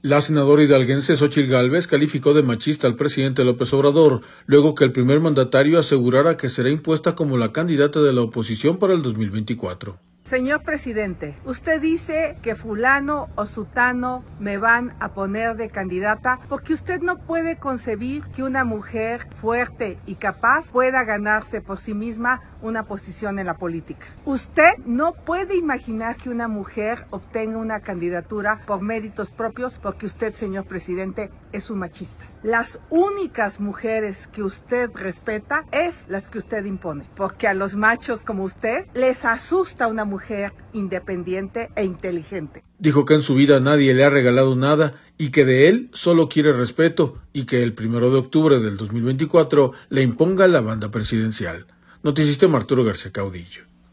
La senadora hidalguense Xóchitl Gálvez calificó de machista al presidente López Obrador, luego que el primer mandatario asegurara que será impuesta como la candidata de la oposición para el 2024. Señor presidente, usted dice que fulano o sutano me van a poner de candidata porque usted no puede concebir que una mujer fuerte y capaz pueda ganarse por sí misma una posición en la política. Usted no puede imaginar que una mujer obtenga una candidatura por méritos propios porque usted, señor presidente, es un machista. Las únicas mujeres que usted respeta es las que usted impone, porque a los machos como usted les asusta una mujer independiente e inteligente. Dijo que en su vida nadie le ha regalado nada y que de él solo quiere respeto y que el 1 de octubre del 2024 le imponga la banda presidencial. Noticista Arturo García Caudillo.